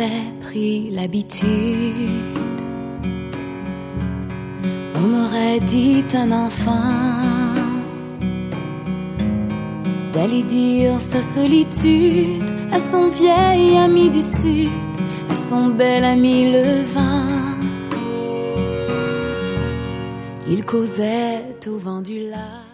aurait pris l'habitude, on aurait dit un enfant d'aller dire sa solitude à son vieil ami du sud, à son bel ami le vin. Il causait au vent du lac.